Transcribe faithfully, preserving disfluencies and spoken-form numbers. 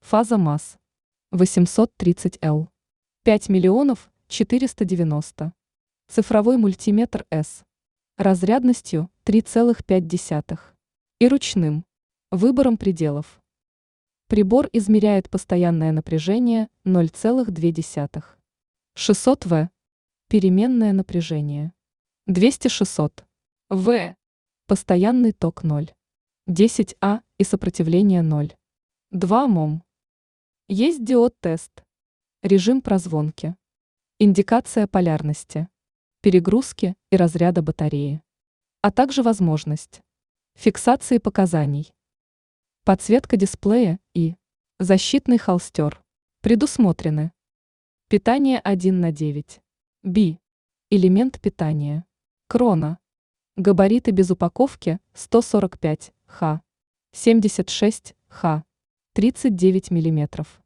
Фаза МАЗ восемьсот тридцать эл. пять миллионов четыреста девяносто. Цифровой мультиметр С. Разрядностью три целых пять десятых. И ручным. Выбором пределов. Прибор измеряет постоянное напряжение ноль целых две десятых. шестьсот вольт. Переменное напряжение. двести шестьсот вольт. Постоянный ток ноль. десять А и сопротивление ноль. два мом. Есть диод-тест. Режим прозвонки. Индикация полярности. Перегрузки и разряда батареи. А также возможность фиксации показаний. Подсветка дисплея и защитный холстер предусмотрены. Питание один на девять. Би. Элемент питания. Крона. Габариты без упаковки сто сорок пять ха. семьдесят шесть ха. тридцать девять миллиметров.